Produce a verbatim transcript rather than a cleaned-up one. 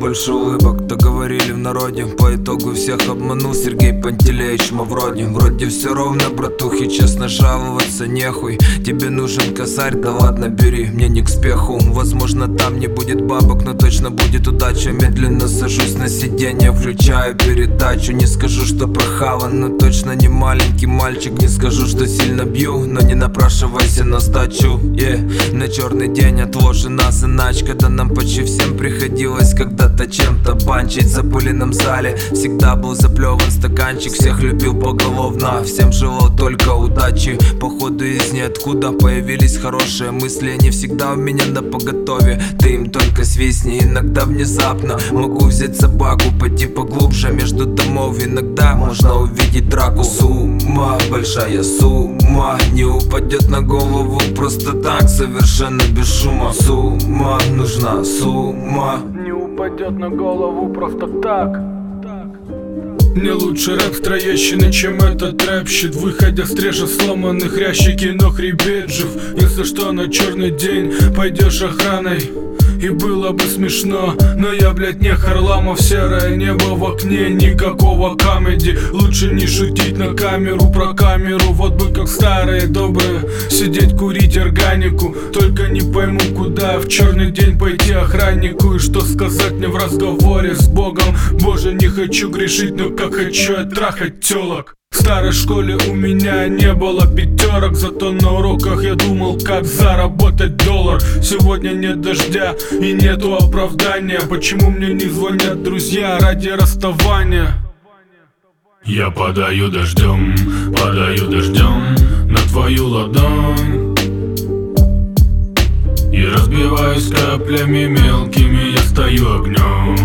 больше улыбок, то говорили в народе. По итогу всех обманул Сергей Пантелеич Мавроди. Вроде все ровно, братухи, честно жаловаться нехуй. Тебе нужен косарь, да ладно бери, мне не к спеху. Возможно там не будет бабок, но точно будет удача. Медленно сажусь на сиденье, включаю передачу. Не скажу, что прохаван, но точно не маленький мальчик. Не скажу, что сильно бью, но не напрашивайся на сдачу. yeah. На черный день отложена заначка, да нам почти всем приходилось когда-то чем-то банчить. В запыленном зале всегда был заплеван стаканчик. Всех любил поголовно, всем желал только удачи. Походу из ниоткуда появились хорошие мысли. Они всегда у меня на поготове, ты им только свистни. Иногда внезапно могу взять собаку, пойти поглубже между домов. Иногда можно увидеть драку. Сумма, большая сумма, не упадет на голову просто так, совершенно без шума. Сумма, нужна сумма, не упадет на голову просто так. Не лучше рэп в Троещине, чем этот рэп-щит. Выходя с трежа сломанных ящики, но хребет жив. Если что, на черный день пойдешь охраной, и было бы смешно, но я, блядь, не Харламов. Серое небо в окне, никакого камеди. Лучше не шутить на камеру про камеру. Вот бы как старые добрые сидеть курить органику. Только не пойму, куда в черный день пойти охраннику. И что сказать мне в разговоре с Богом. Боже, не хочу грешить, но как хочу я трахать телок. В старой школе у меня не было пятерок, зато на уроках я думал, как заработать доллар. Сегодня нет дождя и нету оправдания. Почему мне не звонят друзья ради расставания? Я подаю дождем, подаю дождем на твою ладонь и разбиваюсь каплями мелкими, я стою огнем.